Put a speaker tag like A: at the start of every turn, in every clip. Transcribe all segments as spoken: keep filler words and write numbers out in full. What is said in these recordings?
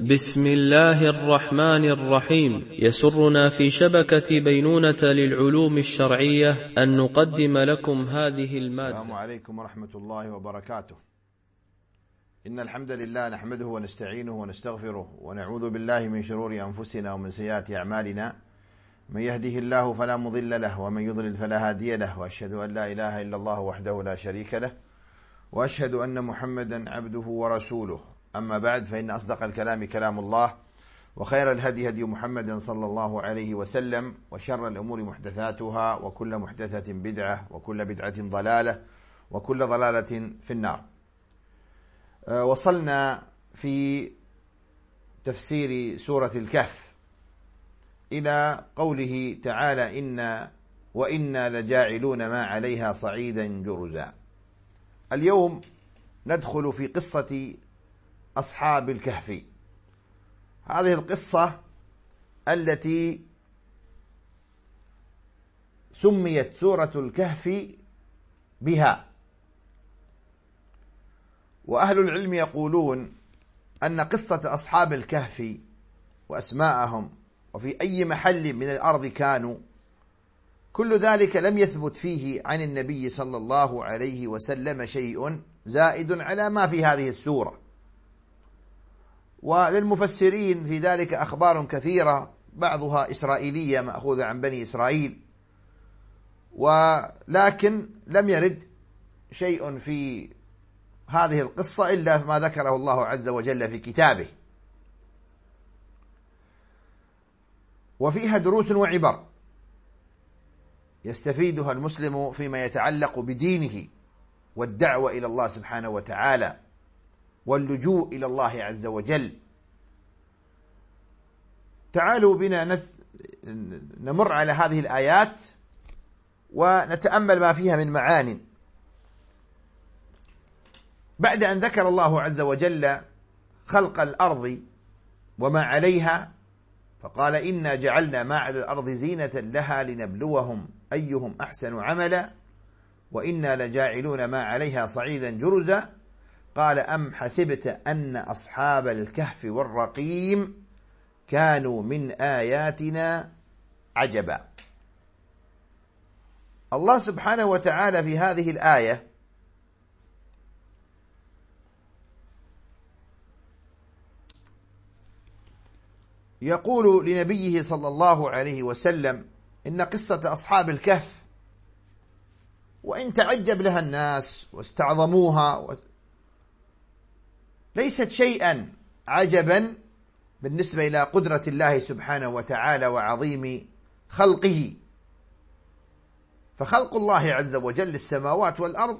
A: بسم الله الرحمن الرحيم. يسرنا في شبكة بينونة للعلوم الشرعية أن نقدم لكم هذه المادة.
B: السلام عليكم ورحمة الله وبركاته. إن الحمد لله نحمده ونستعينه ونستغفره ونعوذ بالله من شرور أنفسنا ومن سيئات أعمالنا. من يهده الله فلا مضل له ومن يضلل فلا هادي له، وأشهد أن لا إله إلا الله وحده لا شريك له، وأشهد أن محمدا عبده ورسوله. أما بعد، فإن أصدق الكلام كلام الله، وخير الهدي هدي محمد صلى الله عليه وسلم، وشر الأمور محدثاتها، وكل محدثة بدعة، وكل بدعة ضلالة، وكل ضلالة في النار. أه وصلنا في تفسير سورة الكهف إلى قوله تعالى: إنا وإنا لجاعلون ما عليها صعيدا جرزا. اليوم ندخل في قصة أصحاب الكهف. هذه القصة التي سميت سورة الكهف بها، وأهل العلم يقولون أن قصة أصحاب الكهف وأسماءهم وفي أي محل من الأرض كانوا، كل ذلك لم يثبت فيه عن النبي صلى الله عليه وسلم شيء زائد على ما في هذه السورة. وللمفسرين في ذلك أخبار كثيرة، بعضها إسرائيلية مأخوذة عن بني إسرائيل، ولكن لم يرد شيء في هذه القصة إلا ما ذكره الله عز وجل في كتابه، وفيها دروس وعبر يستفيدها المسلم فيما يتعلق بدينه والدعوة إلى الله سبحانه وتعالى واللجوء إلى الله عز وجل. تعالوا بنا نس... نمر على هذه الآيات ونتأمل ما فيها من معان. بعد أن ذكر الله عز وجل خلق الأرض وما عليها، فقال: إنا جعلنا ما على الأرض زينة لها لنبلوهم أيهم أحسن عملا وإنا لجاعلون ما عليها صعيدا جرزا. قال: أم حسبت أن أصحاب الكهف والرقيم كانوا من آياتنا عجبا. الله سبحانه وتعالى في هذه الآية يقول لنبيه صلى الله عليه وسلم إن قصة أصحاب الكهف، وإن تعجب لها الناس واستعظموها و... ليست شيئا عجبا بالنسبة إلى قدرة الله سبحانه وتعالى وعظيم خلقه. فخلق الله عز وجل السماوات والأرض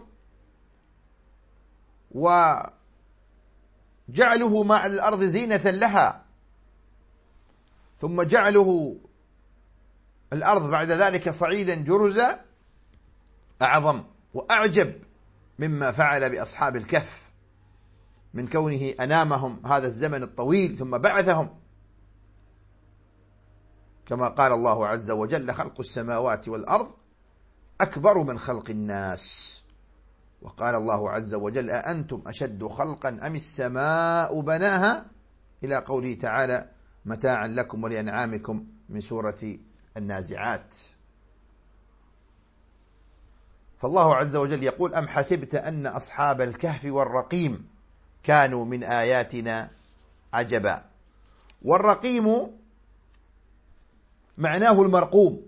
B: وجعله ما على الأرض زينة لها، ثم جعله الأرض بعد ذلك صعيدا جرزا أعظم وأعجب مما فعل بأصحاب الكهف من كونه أنامهم هذا الزمن الطويل ثم بعثهم، كما قال الله عز وجل: خلق السماوات والأرض أكبر من خلق الناس. وقال الله عز وجل: أأنتم أشد خلقا أم السماء بناها، إلى قوله تعالى: متاعا لكم ولأنعامكم، من سورة النازعات. فالله عز وجل يقول: أم حسبت أن أصحاب الكهف والرقيم كانوا من آياتنا عجبا. والرقيم معناه المرقوم،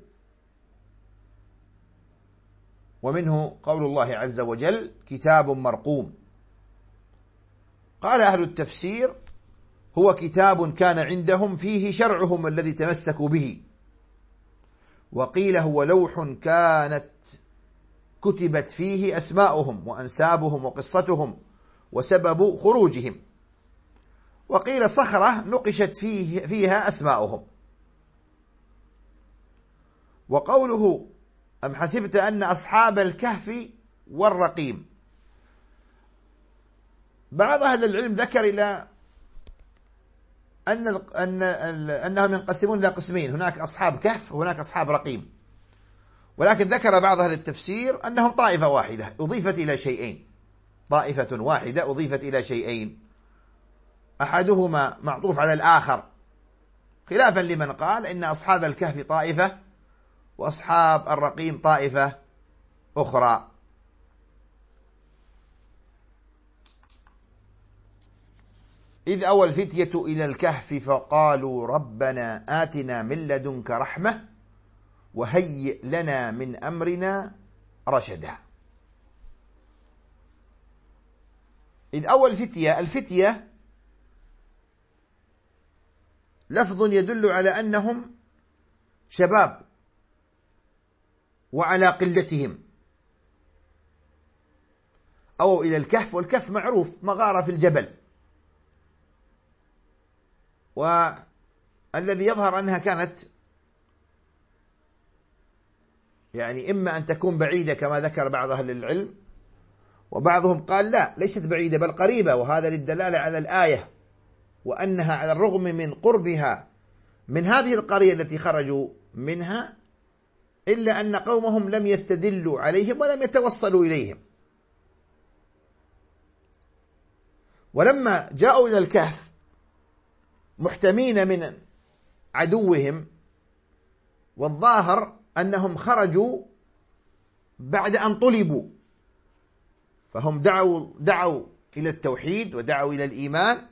B: ومنه قول الله عز وجل: كتاب مرقوم. قال أهل التفسير: هو كتاب كان عندهم فيه شرعهم الذي تمسكوا به. وقيل هو لوح كانت كتبت فيه أسماؤهم وأنسابهم وقصتهم وسبب خروجهم. وقيل صخرة نقشت فيه فيها أسماؤهم. وقوله: أم حسبت أن أصحاب الكهف والرقيم، بعض أهل العلم ذكر إلى أن أن أنهم ينقسمون إلى قسمين: هناك أصحاب كهف وهناك أصحاب رقيم. ولكن ذكر بعض أهل التفسير أنهم طائفة واحدة أضيفت إلى شيئين، طائفة واحدة أضيفت إلى شيئين. أحدهما معطوف على الآخر، خلافا لمن قال إن أصحاب الكهف طائفة وأصحاب الرقيم طائفة أخرى. إذ أوى الفتية إلى الكهف فقالوا ربنا آتنا من لدنك رحمة وهيئ لنا من أمرنا رشدا. إذ أوى الفتية، الفتية لفظ يدل على أنهم شباب وعلى قلتهم. أو إلى الكهف، والكهف معروف مغارة في الجبل، والذي يظهر أنها كانت يعني إما أن تكون بعيدة كما ذكر بعض أهل العلم، وبعضهم قال لا ليست بعيدة بل قريبة، وهذا للدلالة على الآية، وأنها على الرغم من قربها من هذه القرية التي خرجوا منها إلا أن قومهم لم يستدلوا عليهم ولم يتوصلوا إليهم. ولما جاءوا إلى الكهف محتمين من عدوهم، والظاهر أنهم خرجوا بعد أن طلبوا، فهم دعوا دعوا إلى التوحيد ودعوا إلى الإيمان.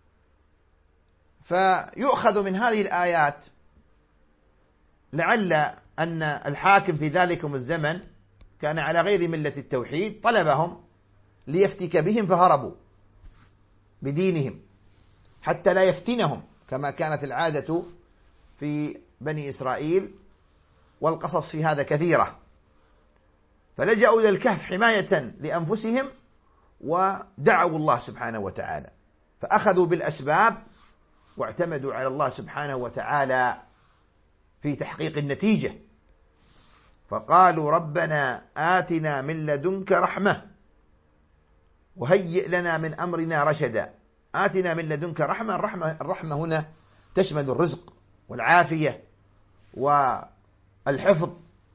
B: فيؤخذ من هذه الآيات لعل أن الحاكم في ذلكم الزمن كان على غير ملة التوحيد، طلبهم ليفتك بهم فهربوا بدينهم حتى لا يفتنهم كما كانت العادة في بني إسرائيل، والقصص في هذا كثيرة. فلجأوا إلى الكهف حماية لأنفسهم ودعوا الله سبحانه وتعالى، فأخذوا بالأسباب واعتمدوا على الله سبحانه وتعالى في تحقيق النتيجة. فقالوا ربنا آتنا من لدنك رحمة وهيئ لنا من أمرنا رشدا. آتنا من لدنك رحمة، الرحمة, الرحمة هنا تشمل الرزق والعافية والحفظ.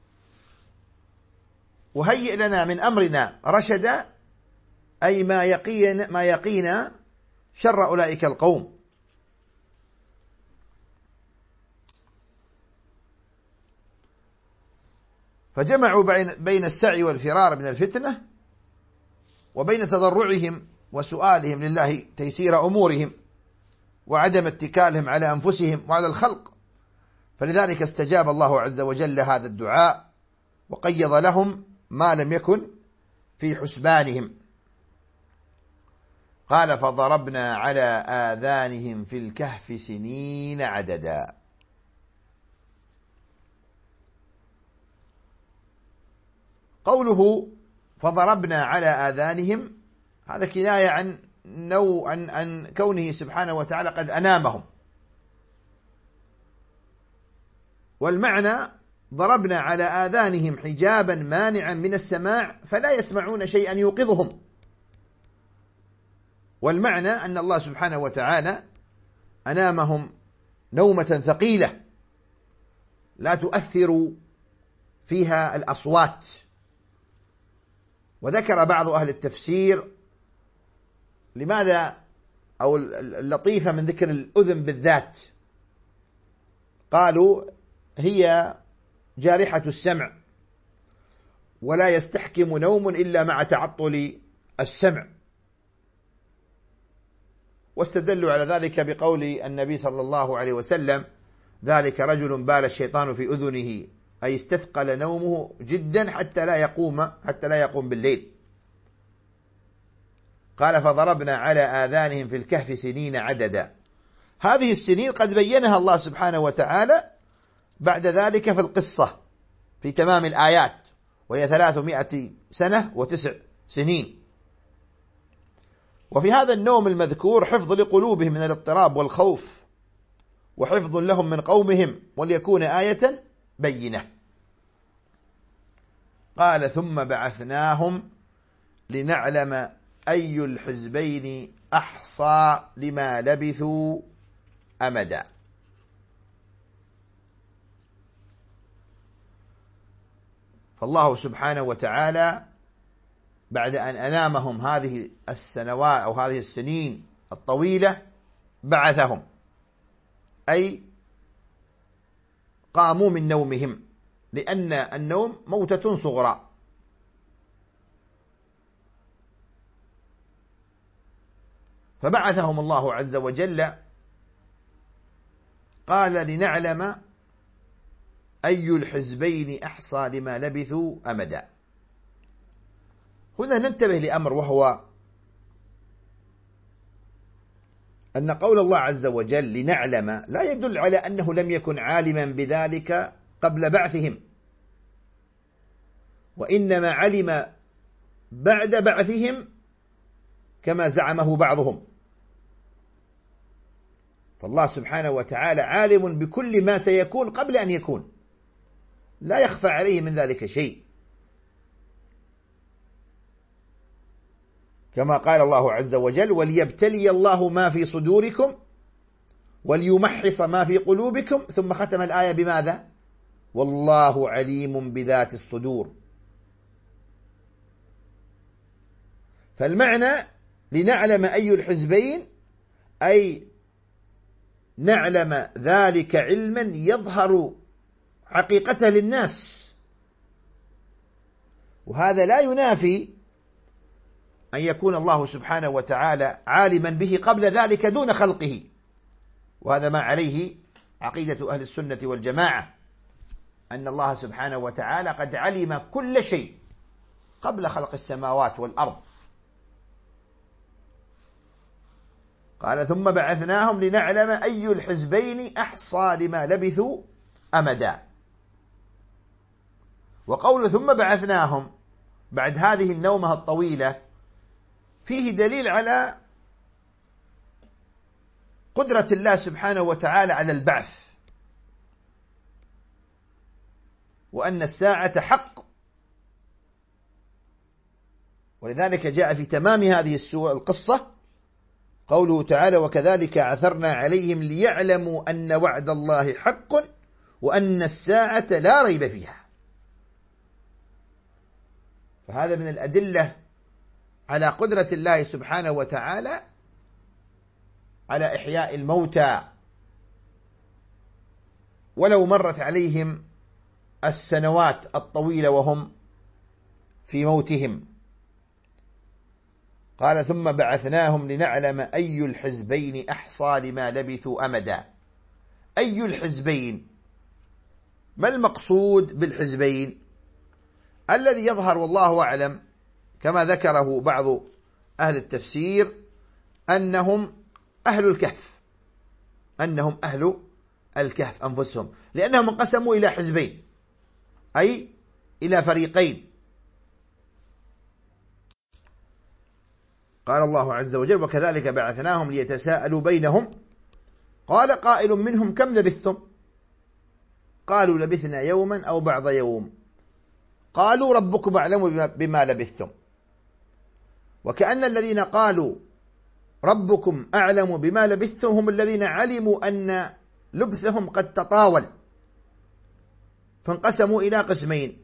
B: وهيئ لنا من أمرنا رشدا أي ما يقينا ما يقينا شر أولئك القوم. فجمعوا بين السعي والفرار من الفتنة وبين تضرعهم وسؤالهم لله تيسير أمورهم وعدم اتكالهم على أنفسهم وعلى الخلق، فلذلك استجاب الله عز وجل هذا الدعاء وقيض لهم ما لم يكن في حسبانهم. قال فضربنا على آذانهم في الكهف سنين عددا. قوله فضربنا على آذانهم هذا كناية عن نوع عن, عن كونه سبحانه وتعالى قد أنامهم، والمعنى ضربنا على آذانهم حجابا مانعا من السماع فلا يسمعون شيئا يوقظهم. والمعنى أن الله سبحانه وتعالى أنامهم نومة ثقيلة لا تؤثر فيها الأصوات. وذكر بعض أهل التفسير لماذا أو اللطيفة من ذكر الأذن بالذات، قالوا هي جارحة السمع ولا يستحكم نوم إلا مع تعطل السمع. واستدلوا على ذلك بقول النبي صلى الله عليه وسلم ذلك رجل بال الشيطان في أذنه، أي استثقل نومه جدا حتى لا يقوم حتى لا يقوم بالليل. قال فضربنا على آذانهم في الكهف سنين عددا. هذه السنين قد بينها الله سبحانه وتعالى بعد ذلك في القصة في تمام الآيات، وهي ثلاثمائة سنة وتسع سنين. وفي هذا النوم المذكور حفظ لقلوبهم من الاضطراب والخوف، وحفظ لهم من قومهم وليكون آية بينة. قال ثم بعثناهم لنعلم أي الحزبين أحصى لما لبثوا أمدا. فالله سبحانه وتعالى بعد أن أنامهم هذه السنوات أو هذه السنين الطويلة بعثهم، أي قاموا من نومهم، لأن النوم موتة صغرى. فبعثهم الله عز وجل، قال لنعلم أي الحزبين أحصى لما لبثوا أمدا. هنا ننتبه لأمر، وهو أن قول الله عز وجل لنعلم لا يدل على أنه لم يكن عالما بذلك قبل بعثهم، وإنما علم بعد بعثهم كما زعمه بعضهم. فالله سبحانه وتعالى عالم بكل ما سيكون قبل أن يكون، لا يخفى عليه من ذلك شيء، كما قال الله عز وجل وليبتلي الله ما في صدوركم وليمحص ما في قلوبكم، ثم ختم الآية بماذا؟ والله عليم بذات الصدور. فالمعنى لنعلم أي الحزبين، أي نعلم ذلك علما يظهر حقيقته للناس، وهذا لا ينافي أن يكون الله سبحانه وتعالى عالما به قبل ذلك دون خلقه، وهذا ما عليه عقيدة أهل السنة والجماعة، أن الله سبحانه وتعالى قد علم كل شيء قبل خلق السماوات والأرض. قال ثم بعثناهم لنعلم أي الحزبين أحصى لما لبثوا أمدا. وقول ثم بعثناهم بعد هذه النومة الطويلة فيه دليل على قدرة الله سبحانه وتعالى على البعث، وأن الساعة حق. ولذلك جاء في تمام هذه القصة قوله تعالى وكذلك عثرنا عليهم ليعلموا أن وعد الله حق وأن الساعة لا ريب فيها. فهذا من الأدلة على قدرة الله سبحانه وتعالى على إحياء الموتى ولو مرت عليهم السنوات الطويلة وهم في موتهم. قال ثم بعثناهم لنعلم أي الحزبين أحصى لما لبثوا أمدا. أي الحزبين، ما المقصود بالحزبين؟ الذي يظهر والله أعلم كما ذكره بعض أهل التفسير أنهم أهل الكهف، أنهم أهل الكهف أنفسهم، لأنهم انقسموا إلى حزبين، أي إلى فريقين. قال الله عز وجل وكذلك بعثناهم ليتساءلوا بينهم قال قائل منهم كم لبثتم؟ قالوا لبثنا يوما أو بعض يوم قالوا ربكم أعلم بما لبثتم. وكأن الذين قالوا ربكم أعلم بما لبثتم هم الذين علموا أن لبثهم قد تطاول، فانقسموا إلى قسمين،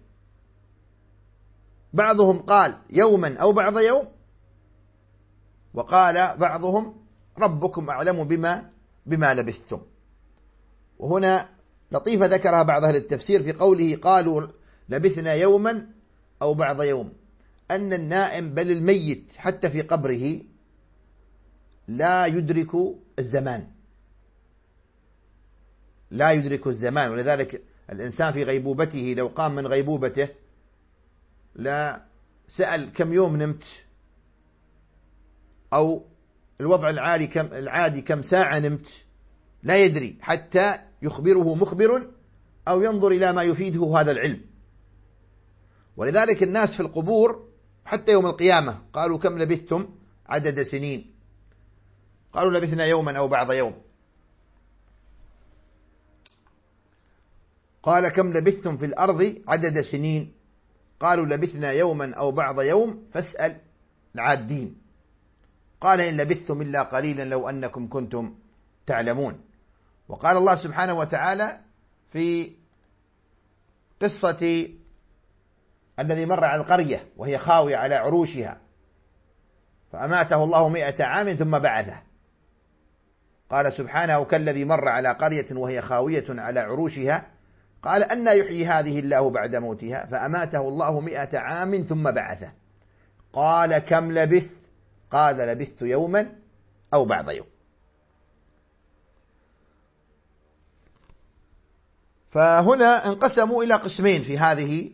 B: بعضهم قال يوما أو بعض يوم، وقال بعضهم ربكم أعلم بما بما لبثتم. وهنا لطيفة ذكرها بعض أهل التفسير في قوله قالوا لبثنا يوما أو بعض يوم، أن النائم بل الميت حتى في قبره لا يدرك الزمان، لا يدرك الزمان. ولذلك الإنسان في غيبوبته لو قام من غيبوبته لا سأل كم يوم نمت، أو الوضع العادي كم, العادي كم ساعة نمت، لا يدري حتى يخبره مخبر أو ينظر إلى ما يفيده هذا العلم. ولذلك الناس في القبور حتى يوم القيامة قالوا كم لبثتم عدد سنين، قالوا لبثنا يوما أو بعض يوم. قال كم لبثتم في الأرض عدد سنين، قالوا لبثنا يوما أو بعض يوم فاسأل العادين. قال إن لبثتم إلا قليلا لو أنكم كنتم تعلمون. وقال الله سبحانه وتعالى في قصة الذي مر على القرية وهي خاوية على عروشها فأماته الله مئة عام ثم بعثه. قال سبحانه كالذي مر على قرية وهي خاوية على عروشها قال أنى يحيي هذه الله بعد موتها فأماته الله مئة عام ثم بعثه قال كم لبثت قال لبثت يوما أو بعض يوم. فهنا انقسموا إلى قسمين في هذه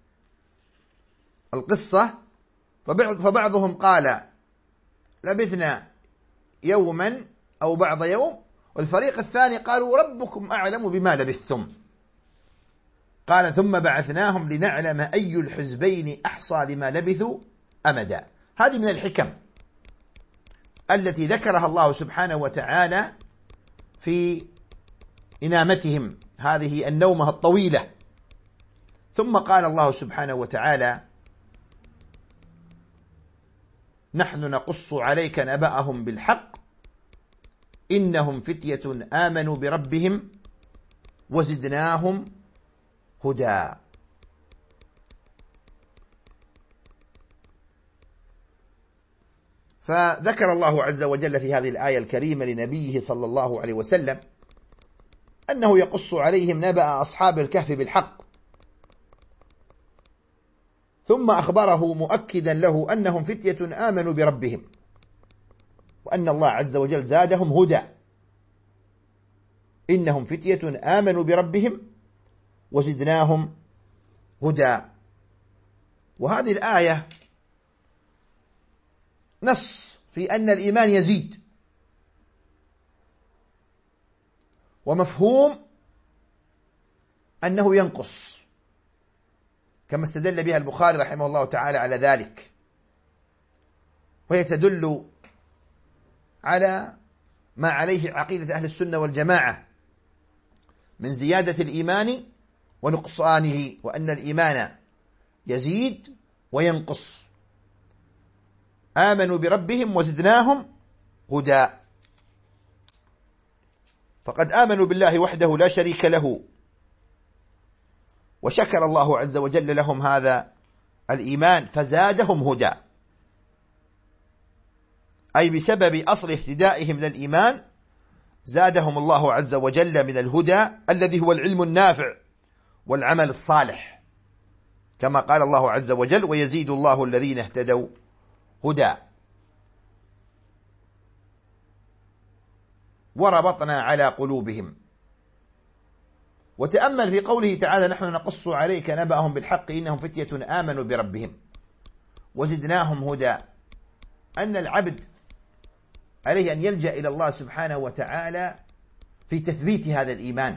B: القصة، فبعضهم قال لبثنا يوما أو بعض يوم، والفريق الثاني قالوا ربكم أعلم بما لبثتم. قال ثم بعثناهم لنعلم أي الحزبين أحصى لما لبثوا أمدا. هذه من الحكم التي ذكرها الله سبحانه وتعالى في إنامتهم هذه النومة الطويلة. ثم قال الله سبحانه وتعالى نحن نقص عليك نبأهم بالحق إنهم فتية آمنوا بربهم وزدناهم هدى. فذكر الله عز وجل في هذه الآية الكريمة لنبيه صلى الله عليه وسلم أنه يقص عليهم نبأ أصحاب الكهف بالحق، ثم أخبره مؤكدا له أنهم فتية آمنوا بربهم وأن الله عز وجل زادهم هدى. إنهم فتية آمنوا بربهم وزدناهم هدى. وهذه الآية نص في أن الإيمان يزيد، ومفهوم أنه ينقص، كما استدل بها البخاري رحمه الله تعالى على ذلك، وهي تدل على ما عليه عقيدة أهل السنة والجماعة من زيادة الإيمان ونقصانه، وأن الإيمان يزيد وينقص. آمنوا بربهم وزدناهم هدى. فقد آمنوا بالله وحده لا شريك له، وشكر الله عز وجل لهم هذا الإيمان فزادهم هدى، أي بسبب أصل اهتدائهم للإيمان زادهم الله عز وجل من الهدى الذي هو العلم النافع والعمل الصالح، كما قال الله عز وجل ويزيد الله الذين اهتدوا هدى. وربطنا على قلوبهم. وتأمل في قوله تعالى نحن نقص عليك نبأهم بالحق إنهم فتية آمنوا بربهم وزدناهم هدى، أن العبد عليه أن يلجأ إلى الله سبحانه وتعالى في تثبيت هذا الإيمان،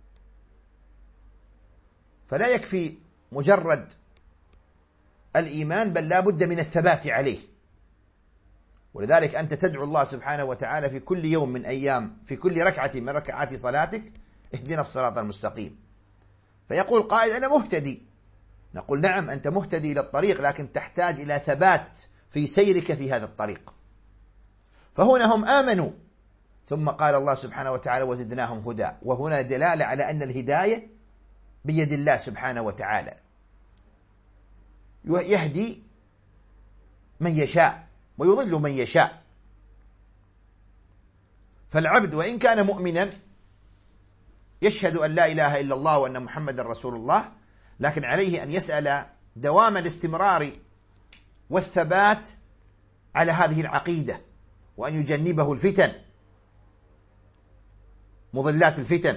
B: فلا يكفي مجرد الإيمان بل لا بد من الثبات عليه. ولذلك أنت تدعو الله سبحانه وتعالى في كل يوم من أيام في كل ركعة من ركعات صلاتك اهدنا الصراط المستقيم، فيقول قائل أنا مهتدي، نقول نعم أنت مهتدي إلى الطريق، لكن تحتاج إلى ثبات في سيرك في هذا الطريق. فهنا هم آمنوا، ثم قال الله سبحانه وتعالى وزدناهم هدى، وهنا دلالة على أن الهداية بيد الله سبحانه وتعالى، يهدي من يشاء ويضل من يشاء. فالعبد وإن كان مؤمنا يشهد أن لا إله إلا الله وأن محمد رسول الله، لكن عليه أن يسأل دوام الاستمرار والثبات على هذه العقيدة، وأن يجنبه الفتن مضلات الفتن.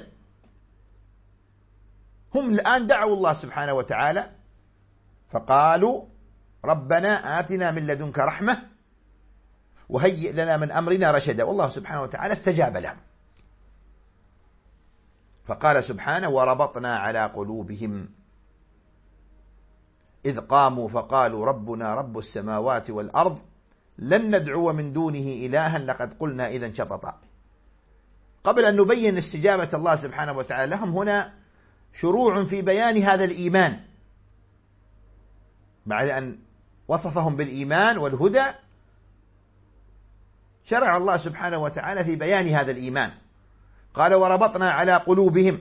B: هم الآن دعوا الله سبحانه وتعالى فقالوا ربنا آتنا من لدنك رحمة وهيئ لنا من أمرنا رشدا، والله سبحانه وتعالى استجاب لهم. فقال سبحانه وربطنا على قلوبهم إذ قاموا فقالوا ربنا رب السماوات والأرض لن ندعو من دونه إلها لقد قلنا إذا شططا. قبل أن نبين استجابة الله سبحانه وتعالى لهم، هنا شروع في بيان هذا الإيمان بعد أن وصفهم بالإيمان والهدى. شرع الله سبحانه وتعالى في بيان هذا الإيمان، قال وربطنا على قلوبهم،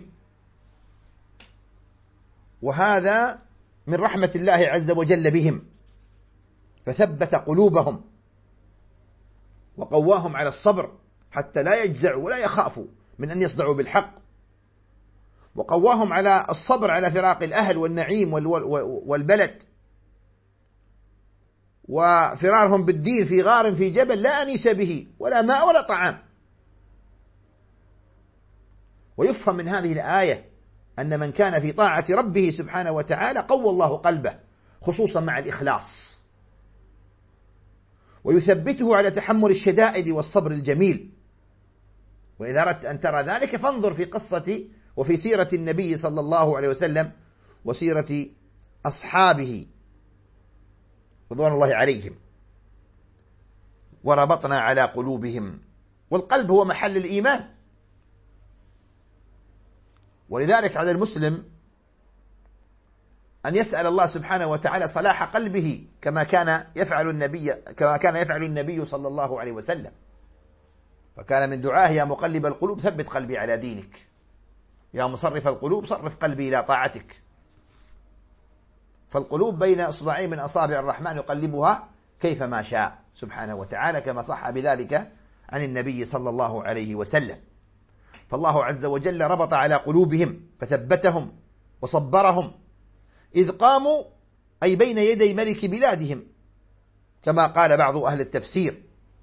B: وهذا من رحمة الله عز وجل بهم، فثبت قلوبهم وقواهم على الصبر حتى لا يجزعوا ولا يخافوا من أن يصدعوا بالحق، وقواهم على الصبر على فراق الأهل والنعيم والبلد، وفرارهم بالدين في غار في جبل لا أنيس به ولا ماء ولا طعام. ويفهم من هذه الآية أن من كان في طاعة ربه سبحانه وتعالى قوى الله قلبه، خصوصا مع الإخلاص، ويثبته على تحمل الشدائد والصبر الجميل. وإذا أردت أن ترى ذلك فانظر في قصة وفي سيرة النبي صلى الله عليه وسلم وسيرة أصحابه رضوان الله عليهم. وربطنا على قلوبهم، والقلب هو محل الإيمان، ولذلك على المسلم أن يسأل الله سبحانه وتعالى صلاح قلبه كما كان يفعل النبي كما كان يفعل النبي صلى الله عليه وسلم. فكان من دعاه: يا مقلب القلوب ثبت قلبي على دينك، يا مصرف القلوب صرف قلبي إلى طاعتك. فالقلوب بين إصبعين من أصابع الرحمن يقلبها كيفما شاء سبحانه وتعالى، كما صح بذلك عن النبي صلى الله عليه وسلم. فالله عز وجل ربط على قلوبهم فثبتهم وصبرهم إذ قاموا، أي بين يدي ملك بلادهم، كما قال بعض أهل التفسير.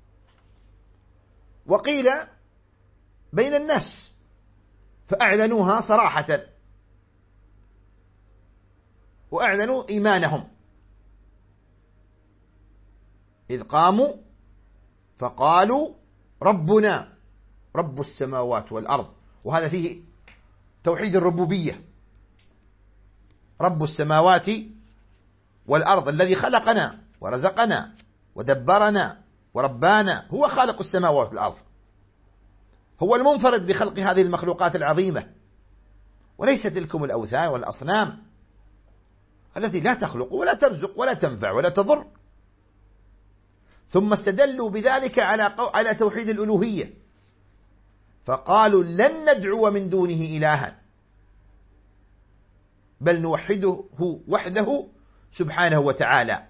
B: وقيل بين الناس، فأعلنوها صراحة وأعلنوا إيمانهم. إذ قاموا فقالوا ربنا رب السماوات والأرض، وهذا فيه توحيد الربوبية. رب السماوات والأرض الذي خلقنا ورزقنا ودبرنا وربانا، هو خالق السماوات والأرض، هو المنفرد بخلق هذه المخلوقات العظيمة، وليس تلكم الأوثان والأصنام التي لا تخلق ولا ترزق ولا تنفع ولا تضر. ثم استدلوا بذلك على على توحيد الألوهية، فقالوا لن ندعو من دونه إلها بل نوحده وحده سبحانه وتعالى.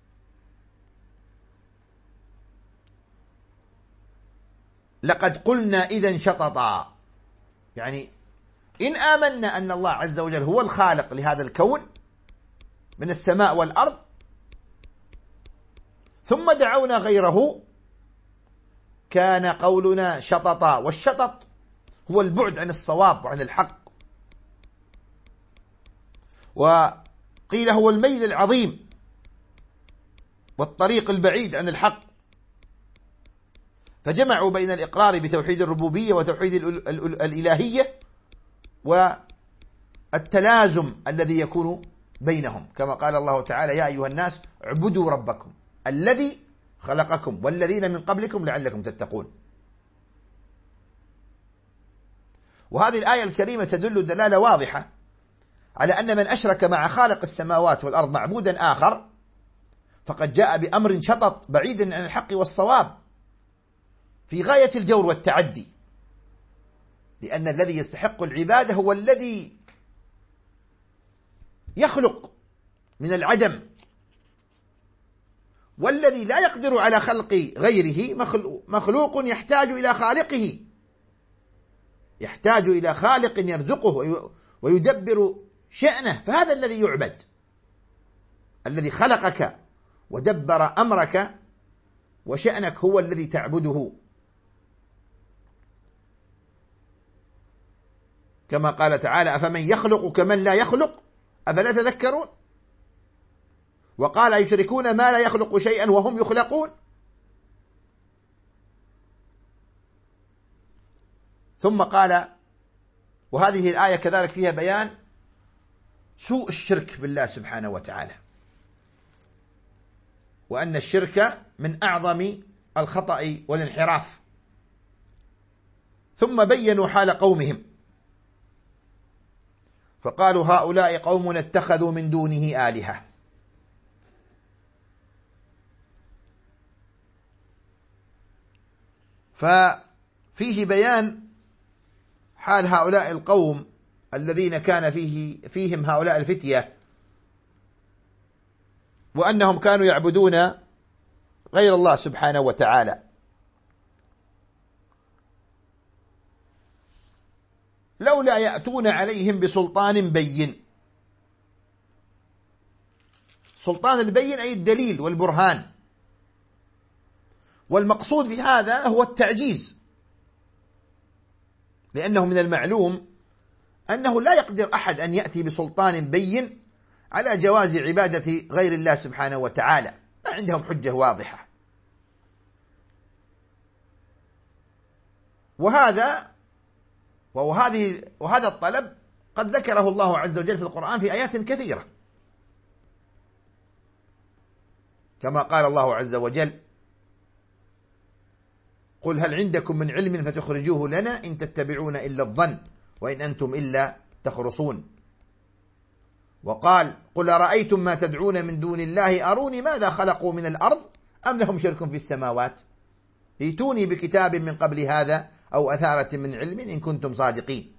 B: لقد قلنا إذا شططا، يعني إن آمنا أن الله عز وجل هو الخالق لهذا الكون من السماء والأرض، ثم دعونا غيره، كان قولنا شططا. والشطط هو البعد عن الصواب وعن الحق، وقيل هو الميل العظيم والطريق البعيد عن الحق. فجمعوا بين الإقرار بتوحيد الربوبية وتوحيد الإلهية والتلازم الذي يكون بينهم، كما قال الله تعالى: يا أيها الناس اعبدوا ربكم الذي خلقكم والذين من قبلكم لعلكم تتقون. وهذه الآية الكريمة تدل دلالة واضحة على أن من أشرك مع خالق السماوات والأرض معبودا آخر فقد جاء بأمر شطط بعيدا عن الحق والصواب في غاية الجور والتعدي، لأن الذي يستحق العبادة هو الذي يخلق من العدم، والذي لا يقدر على خلق غيره مخلوق يحتاج إلى خالقه، يحتاج إلى خالق يرزقه ويدبر شأنه، فهذا الذي يعبد، الذي خلقك ودبر أمرك وشأنك هو الذي تعبده. كما قال تعالى: أفمن يخلق كمن لا يخلق أفلا تذكرون. وقال: يشركون ما لا يخلق شيئا وهم يخلقون. ثم قال: وهذه الآية كذلك فيها بيان سوء الشرك بالله سبحانه وتعالى، وأن الشرك من أعظم الخطأ والانحراف. ثم بينوا حال قومهم فقالوا: هؤلاء قومنا اتخذوا من دونه آلهة. ففيه بيان حال هؤلاء القوم الذين كان فيه فيهم هؤلاء الفتية، وأنهم كانوا يعبدون غير الله سبحانه وتعالى. لولا يأتون عليهم بسلطان بين. سلطان البين أي الدليل والبرهان، والمقصود بهذا هو التعجيز، لأنه من المعلوم أنه لا يقدر أحد أن يأتي بسلطان بين على جواز عبادة غير الله سبحانه وتعالى، ما عندهم حجة واضحة. وهذا وهذه وهذا الطلب قد ذكره الله عز وجل في القرآن في آيات كثيرة، كما قال الله عز وجل: قل هل عندكم من علم فتخرجوه لنا إن تتبعون إلا الظن وإن أنتم إلا تخرصون. وقال: قل أرأيتم ما تدعون من دون الله أروني ماذا خلقوا من الأرض أم لهم شرك في السماوات ائتوني بكتاب من قبل هذا أو أثارة من علم إن كنتم صادقين.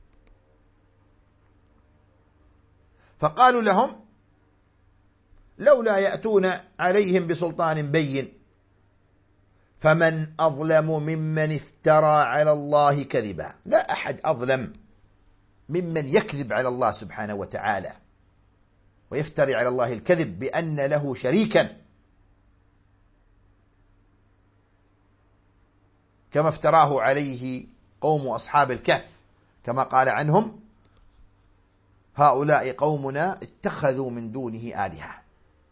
B: فقالوا لهم: لولا يأتون عليهم بسلطان بين فمن أظلم ممن افترى على الله كذبا. لا أحد أظلم ممن يكذب على الله سبحانه وتعالى ويفتري على الله الكذب بأن له شريكا، كما افتراه عليه قوم أصحاب الكهف، كما قال عنهم: هؤلاء قومنا اتخذوا من دونه آلهة.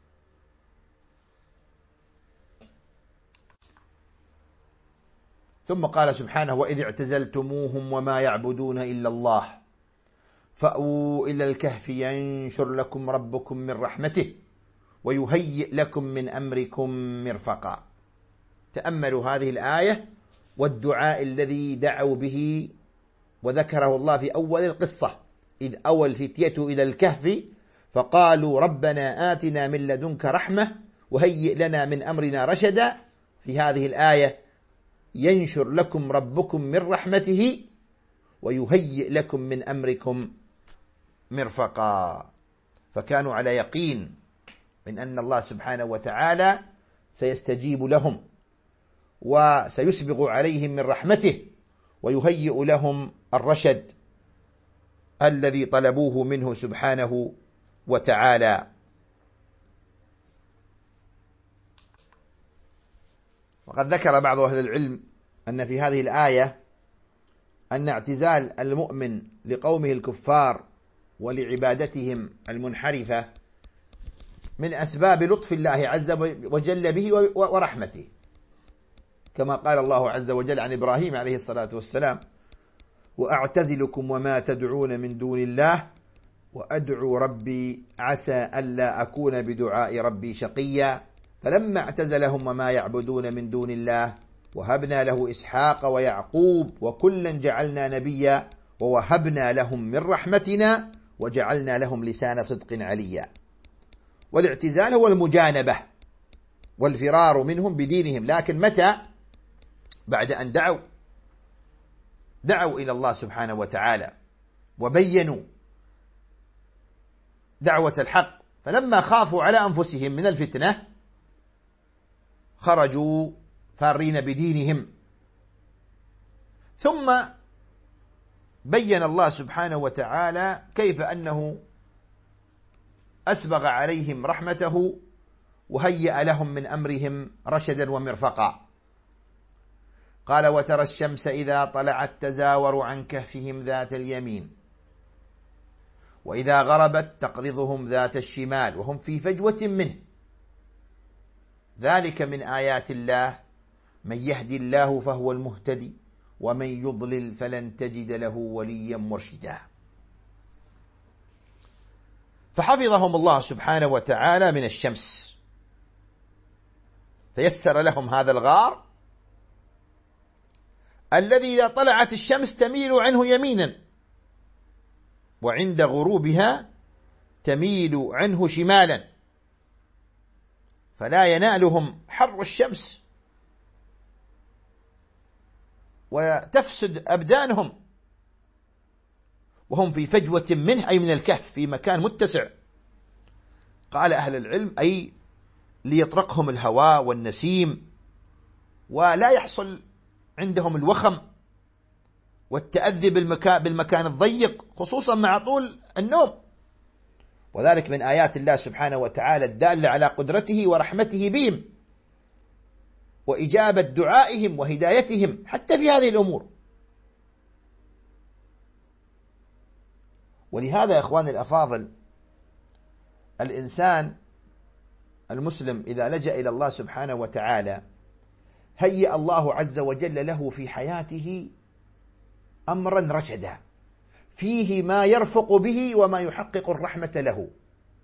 B: ثم قال سبحانه: وإذ اعتزلتموهم وما يعبدون إلا الله فأووا إلى الكهف ينشر لكم ربكم من رحمته ويهيئ لكم من أمركم مرفقا. تأملوا هذه الآية والدعاء الذي دعوا به وذكره الله في أول القصة: إذ أوى الفتية إلى الكهف فقالوا ربنا آتنا من لدنك رحمة وهيئ لنا من أمرنا رشدا. في هذه الآية: ينشر لكم ربكم من رحمته ويهيئ لكم من أمركم مرفقا. فكانوا على يقين من أن الله سبحانه وتعالى سيستجيب لهم وسيسبغ عليهم من رحمته ويهيئ لهم الرشد الذي طلبوه منه سبحانه وتعالى. وقد ذكر بعض أهل العلم أن في هذه الآية أن اعتزال المؤمن لقومه الكفار ولعبادتهم المنحرفة من أسباب لطف الله عز وجل به ورحمته، كما قال الله عز وجل عن إبراهيم عليه الصلاة والسلام: وأعتزلكم وما تدعون من دون الله وأدعو ربي عسى ألا أكون بدعاء ربي شقيا فلما اعتزلهم وما يعبدون من دون الله وهبنا له إسحاق ويعقوب وكلا جعلنا نبيا ووهبنا لهم من رحمتنا وجعلنا لهم لسان صدق عليا. والاعتزال هو المجانبة والفرار منهم بدينهم، لكن متى؟ بعد أن دعوا دعوا إلى الله سبحانه وتعالى وبينوا دعوة الحق، فلما خافوا على أنفسهم من الفتنة خرجوا فارين بدينهم. ثم بين الله سبحانه وتعالى كيف أنه أسبغ عليهم رحمته وهيأ لهم من أمرهم رشدا ومرفقا. قال: وترى الشمس إذا طلعت تزاور عن كهفهم ذات اليمين وإذا غربت تقرضهم ذات الشمال وهم في فجوة منه ذلك من آيات الله من يهدي الله فهو المهتدي ومن يضلل فلن تجد له وليا مرشدا. فحفظهم الله سبحانه وتعالى من الشمس، فيسر لهم هذا الغار الذي إذا طلعت الشمس تميل عنه يمينا وعند غروبها تميل عنه شمالا، فلا ينالهم حر الشمس وتفسد أبدانهم وهم في فجوة منه، أي من الكهف في مكان متسع. قال أهل العلم: أي ليطرقهم الهواء والنسيم ولا يحصل عندهم الوخم والتأذي بالمكان الضيق خصوصا مع طول النوم. وذلك من آيات الله سبحانه وتعالى الدالة على قدرته ورحمته بهم وإجابة دعائهم وهدايتهم حتى في هذه الأمور. ولهذا يا إخواني الأفاضل، الإنسان المسلم إذا لجأ إلى الله سبحانه وتعالى هيأ الله عز وجل له في حياته أمرا رشدا فيه ما يرفق به وما يحقق الرحمة له،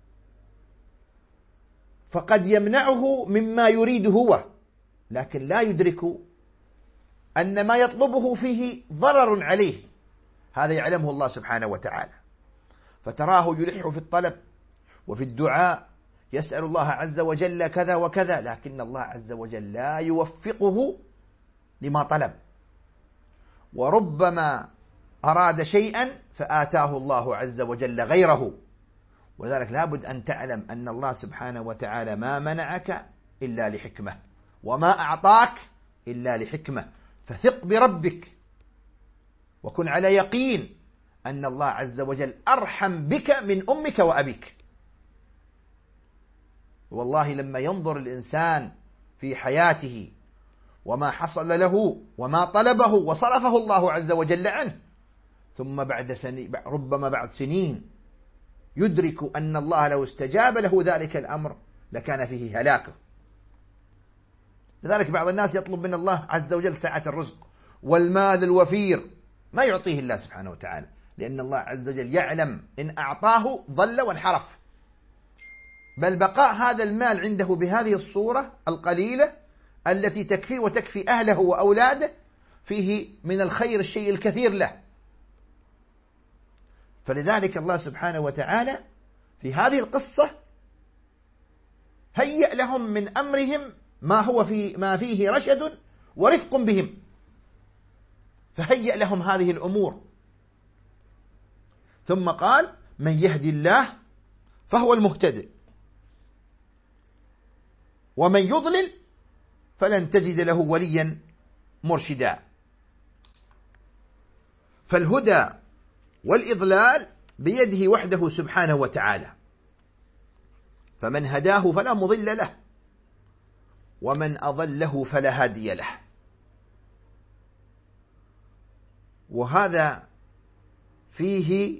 B: فقد يمنعه مما يريد هو، لكن لا يدرك أن ما يطلبه فيه ضرر عليه، هذا يعلمه الله سبحانه وتعالى. فتراه يلح في الطلب وفي الدعاء يسأل الله عز وجل كذا وكذا، لكن الله عز وجل لا يوفقه لما طلب، وربما أراد شيئا فآتاه الله عز وجل غيره. وذلك لابد أن تعلم أن الله سبحانه وتعالى ما منعك إلا لحكمة، وما أعطاك إلا لحكمة، فثق بربك وكن على يقين أن الله عز وجل أرحم بك من أمك وأبيك. والله لما ينظر الإنسان في حياته وما حصل له وما طلبه وصرفه الله عز وجل عنه، ثم بعد سنين ربما بعد سنين يدرك أن الله لو استجاب له ذلك الأمر لكان فيه هلاكه. لذلك بعض الناس يطلب من الله عز وجل سعة الرزق والمال الوفير، ما يعطيه الله سبحانه وتعالى، لأن الله عز وجل يعلم إن أعطاه ضل وانحرف، بل بقاء هذا المال عنده بهذه الصورة القليلة التي تكفي وتكفي أهله وأولاده فيه من الخير الشيء الكثير له. فلذلك الله سبحانه وتعالى في هذه القصة هيأ لهم من أمرهم ما هو في ما فيه رشد ورفق بهم، فهيأ لهم هذه الأمور. ثم قال: من يهدي الله فهو المهتدي ومن يضلل فلن تجد له وليا مرشدا. فالهدى والإضلال بيده وحده سبحانه وتعالى، فمن هداه فلا مضل له ومن أضله فلا هادي له. وهذا فيه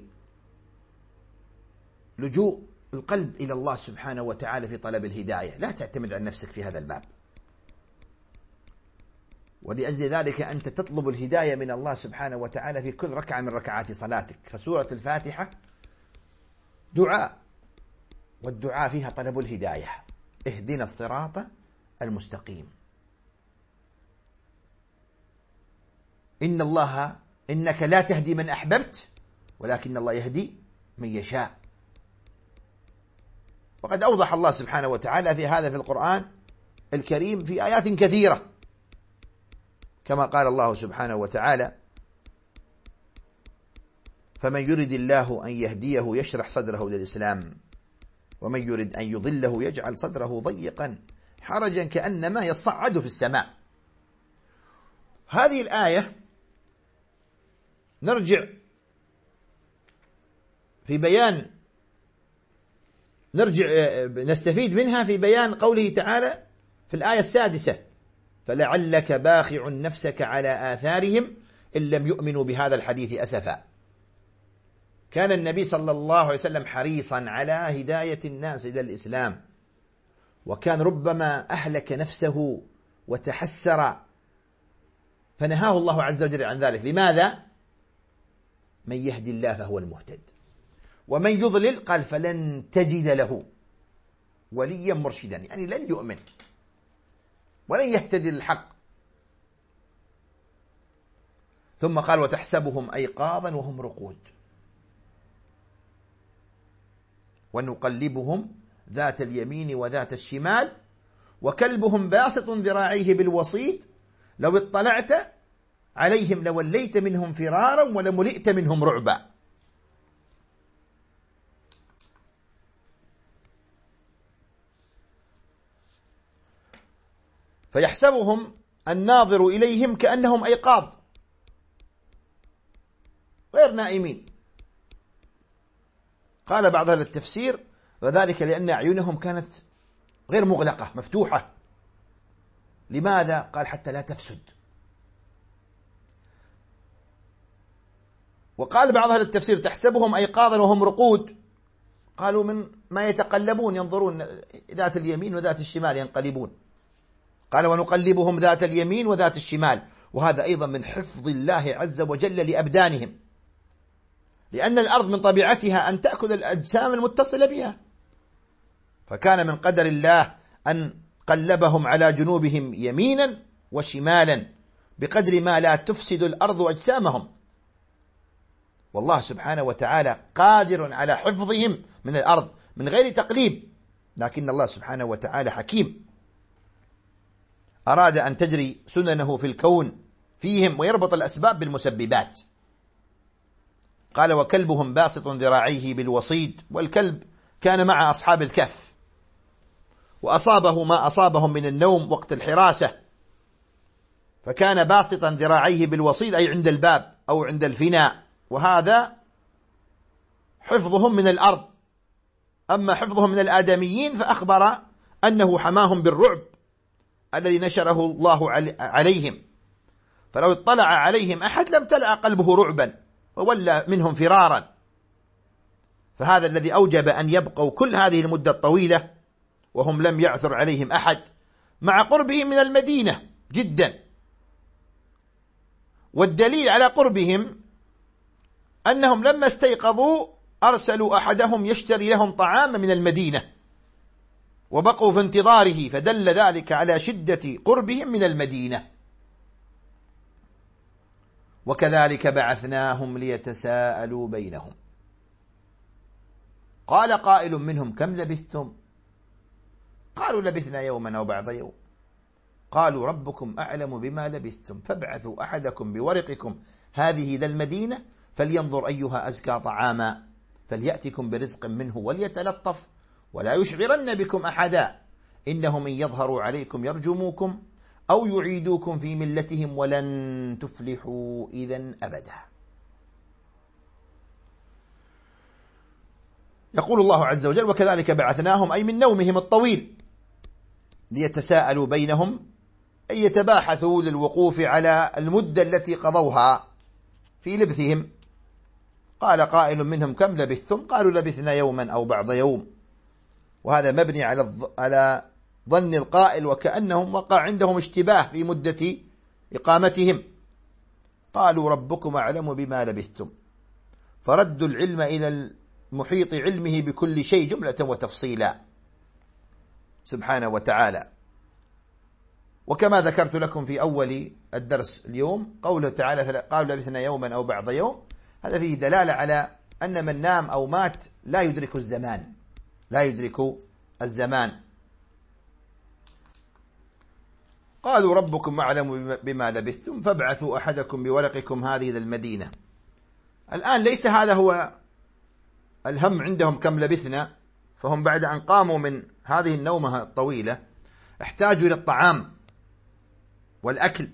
B: لجوء القلب إلى الله سبحانه وتعالى في طلب الهداية، لا تعتمد على نفسك في هذا الباب. ولأجل ذلك أنت تطلب الهداية من الله سبحانه وتعالى في كل ركعة من ركعات صلاتك. فسورة الفاتحة دعاء، والدعاء فيها طلب الهداية، اهدنا الصراط المستقيم. إن الله إنك لا تهدي من أحببت ولكن الله يهدي من يشاء. وقد أوضح الله سبحانه وتعالى في هذا في القرآن الكريم في آيات كثيرة، كما قال الله سبحانه وتعالى: فمن يرد الله أن يهديه يشرح صدره للإسلام ومن يرد أن يضله يجعل صدره ضيقا حرجا كأنما يصعد في السماء. هذه الآية نرجع في بيان نرجع نستفيد منها في بيان قوله تعالى في الآية السادسة: فلعلك باخع نفسك على آثارهم إن لم يؤمنوا بهذا الحديث أسفا. كان النبي صلى الله عليه وسلم حريصا على هداية الناس إلى الإسلام، وكان ربما أهلك نفسه وتحسر فنهاه الله عز وجل عن ذلك. لماذا؟ من يهدي الله فهو المهتد ومن يضلل قال فلن تجد له وليا مرشدا، يعني لن يؤمن ولن يهتدي للحق. ثم قال: وتحسبهم أيقاظا وهم رقود ونقلبهم ذات اليمين وذات الشمال وكلبهم باسط ذراعيه بالوصيد لو اطلعت عليهم لوليت منهم فرارا ولملئت منهم رعبا. فيحسبهم الناظر إليهم كأنهم أيقاظ، غير نائمين. قال بعض أهل التفسير وذلك لأن أعينهم كانت غير مغلقة مفتوحة. لماذا؟ قال حتى لا تفسد. وقال بعض أهل التفسير تحسبهم أيقاظا وهم رقود، قالوا من ما يتقلبون ينظرون ذات اليمين وذات الشمال ينقلبون. قال ونقلبهم ذات اليمين وذات الشمال، وهذا أيضا من حفظ الله عز وجل لأبدانهم، لأن الأرض من طبيعتها أن تأكل الأجسام المتصلة بها، فكان من قدر الله أن قلبهم على جنوبهم يمينا وشمالا بقدر ما لا تفسد الأرض أجسامهم. والله سبحانه وتعالى قادر على حفظهم من الأرض من غير تقليب، لكن الله سبحانه وتعالى حكيم، أراد أن تجري سننه في الكون فيهم ويربط الأسباب بالمسببات. قال وكلبهم باسط ذراعيه بالوصيد، والكلب كان مع أصحاب الكهف وأصابه ما أصابهم من النوم وقت الحراسة، فكان باسطا ذراعيه بالوصيد أي عند الباب أو عند الفناء، وهذا حفظهم من الأرض. أما حفظهم من الآدميين فأخبر أنه حماهم بالرعب الذي نشره الله عليهم، فلو اطلع عليهم أحد لم تلأ قلبه رعبا وولى منهم فرارا. فهذا الذي أوجب أن يبقوا كل هذه المدة الطويلة وهم لم يعثر عليهم أحد، مع قربهم من المدينة جدا. والدليل على قربهم أنهم لما استيقظوا أرسلوا أحدهم يشتري لهم طعاما من المدينة وبقوا في انتظاره، فدل ذلك على شدة قربهم من المدينة. وكذلك بعثناهم ليتساءلوا بينهم، قال قائل منهم كم لبثتم؟ قالوا لبثنا يوما أو بعض يوم. قالوا ربكم أعلم بما لبثتم فابعثوا أحدكم بورقكم هذه إلى المدينة فلينظر أيها أزكى طعاما فليأتكم برزق منه وليتلطف ولا يشعرن بكم أحدا إنهم إن يظهروا عليكم يرجموكم أو يعيدوكم في ملتهم ولن تفلحوا إذن أبدا. يقول الله عز وجل وكذلك بعثناهم أي من نومهم الطويل ليتساءلوا بينهم، أي يتباحثوا للوقوف على المدة التي قضوها في لبثهم. قال قائل منهم كم لبثتم؟ قالوا لبثنا يوما أو بعض يوم، وهذا مبني على على ظن القائل وكأنهم وقع عندهم اشتباه في مدة إقامتهم. قالوا ربكم أعلم بما لبثتم، فردوا العلم إلى المحيط علمه بكل شيء جملة وتفصيلا سبحانه وتعالى. وكما ذكرت لكم في أول الدرس اليوم قوله تعالى قالوا لبثنا يوما أو بعض يوم، هذا فيه دلالة على أن من نام أو مات لا يدرك الزمان، لا يدرك الزمان. قالوا ربكم أعلم بما لبثتم فابعثوا أحدكم بورقكم هذه إلى المدينة. الآن ليس هذا هو الهم عندهم كم لبثنا، فهم بعد أن قاموا من هذه النومة الطويلة احتاجوا إلى الطعام والأكل.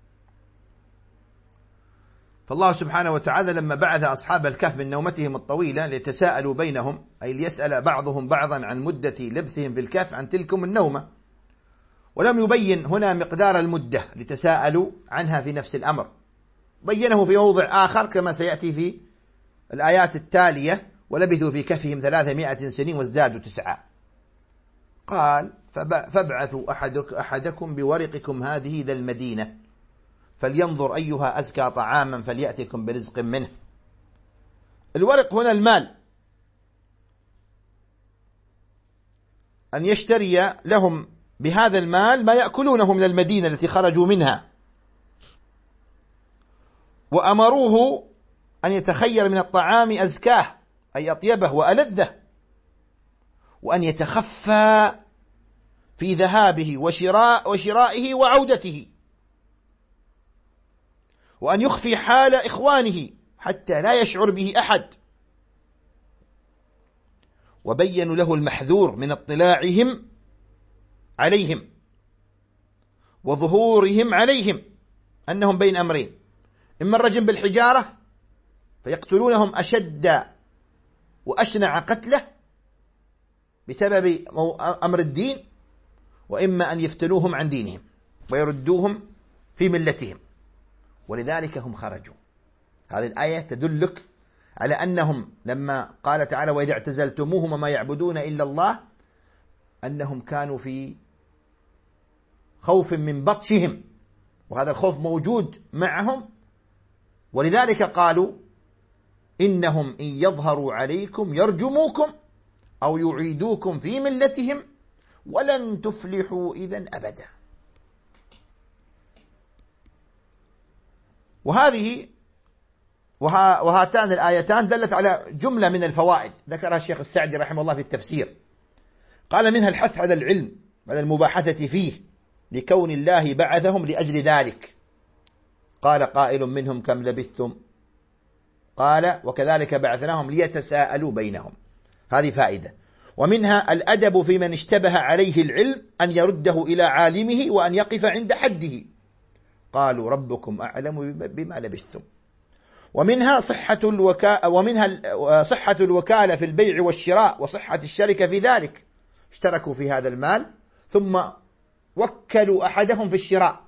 B: فالله سبحانه وتعالى لما بعث أصحاب الكهف من نومتهم الطويلة ليتساءلوا بينهم، أي ليسأل بعضهم بعضا عن مدة لبثهم في الكهف عن تلكم النومة، ولم يبين هنا مقدار المدة لتساءلوا عنها في نفس الأمر، بينه في موضع آخر كما سيأتي في الآيات التالية ولبثوا في كهفهم ثلاثمائة سنين وازدادوا تسعة. قال فابعثوا أحدك أحدكم بورقكم هذه ذا المدينة فلينظر أيها أزكى طعاما فليأتكم برزق منه. الورق هنا المال، أن يشتري لهم بهذا المال ما يأكلونه من المدينة التي خرجوا منها. وأمروه أن يتخير من الطعام أزكاه أي أطيبه وألذه، وأن يتخفى في ذهابه وشراء وشرائه وعودته، وأن يخفي حال إخوانه حتى لا يشعر به أحد. وبينوا له المحذور من اطلاعهم عليهم وظهورهم عليهم، أنهم بين أمرين، إما الرجم بالحجارة فيقتلونهم أشد وأشنع قتله بسبب أمر الدين، وإما أن يفتنوهم عن دينهم ويردوهم في ملتهم، ولذلك هم خرجوا. هذه الآية تدلك على أنهم لما قال تعالى وإذا اعتزلتموهم وما يعبدون إلا الله، أنهم كانوا في خوف من بطشهم، وهذا الخوف موجود معهم، ولذلك قالوا إنهم إن يظهروا عليكم يرجموكم أو يعيدوكم في ملتهم ولن تفلحوا إذن أبدا. وهذه وهاتان الآيتان دلت على جملة من الفوائد ذكرها الشيخ السعدي رحمه الله في التفسير. قال منها الحث على العلم، على المباحثة فيه، لكون الله بعثهم لأجل ذلك. قال قائل منهم كم لبثتم؟ قال وكذلك بعثناهم ليتساءلوا بينهم. هذه فائدة. ومنها الأدب في من اشتبه عليه العلم أن يرده إلى عالمه وأن يقف عند حده. قالوا ربكم أعلم بما لبثتم. ومنها صحة الوكالة ومنها صحة الوكالة في البيع والشراء وصحة الشركة في ذلك. اشتركوا في هذا المال ثم وكلوا أحدهم في الشراء.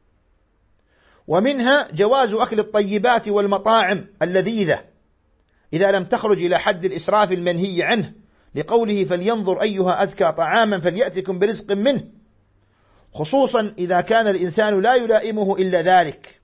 B: ومنها جواز أكل الطيبات والمطاعم اللذيذة إذا لم تخرج إلى حد الإسراف المنهي عنه، لقوله فلينظر أيها أزكى طعاما فليأتكم برزق منه، خصوصا إذا كان الإنسان لا يلائمه إلا ذلك.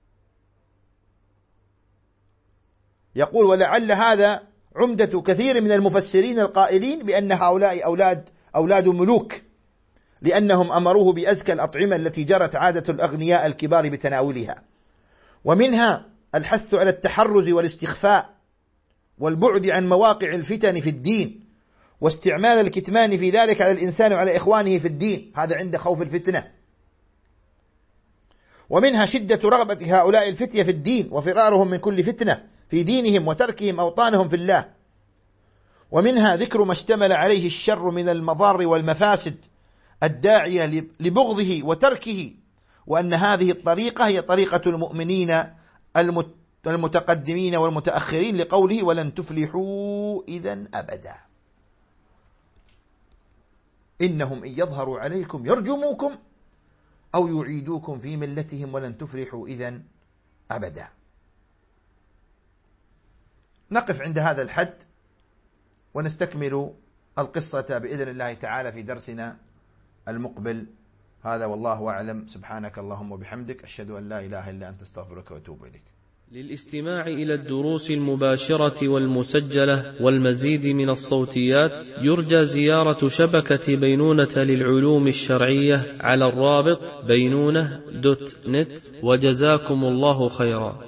B: يقول ولعل هذا عمدة كثير من المفسرين القائلين بأن هؤلاء أولاد أولاد ملوك، لأنهم أمروه بأزكى الأطعمة التي جرت عادة الأغنياء الكبار بتناولها. ومنها الحث على التحرز والاستخفاء والبعد عن مواقع الفتن في الدين، واستعمال الكتمان في ذلك على الإنسان وعلى إخوانه في الدين، هذا عند خوف الفتنة. ومنها شدة رغبة هؤلاء الفتية في الدين وفرارهم من كل فتنة في دينهم وتركهم أوطانهم في الله. ومنها ذكر ما اشتمل عليه الشر من المضار والمفاسد الداعية لبغضه وتركه، وأن هذه الطريقة هي طريقة المؤمنين المتقدمين والمتأخرين، لقوله ولن تفلحوا إذن أبدا. إنهم إن يظهروا عليكم يرجموكم أو يعيدوكم في ملتهم ولن تفلحوا إذن أبدا. نقف عند هذا الحد ونستكمل القصة بإذن الله تعالى في درسنا المقبل. هذا والله أعلم. سبحانك اللهم وبحمدك، أشهد أن لا إله إلا أنت، استغفرك وأتوب إليك.
A: للاستماع إلى الدروس المباشرة والمسجلة والمزيد من الصوتيات يرجى زيارة شبكة بينونة للعلوم الشرعية على الرابط بينونة دوت نت، وجزاكم الله خيرا.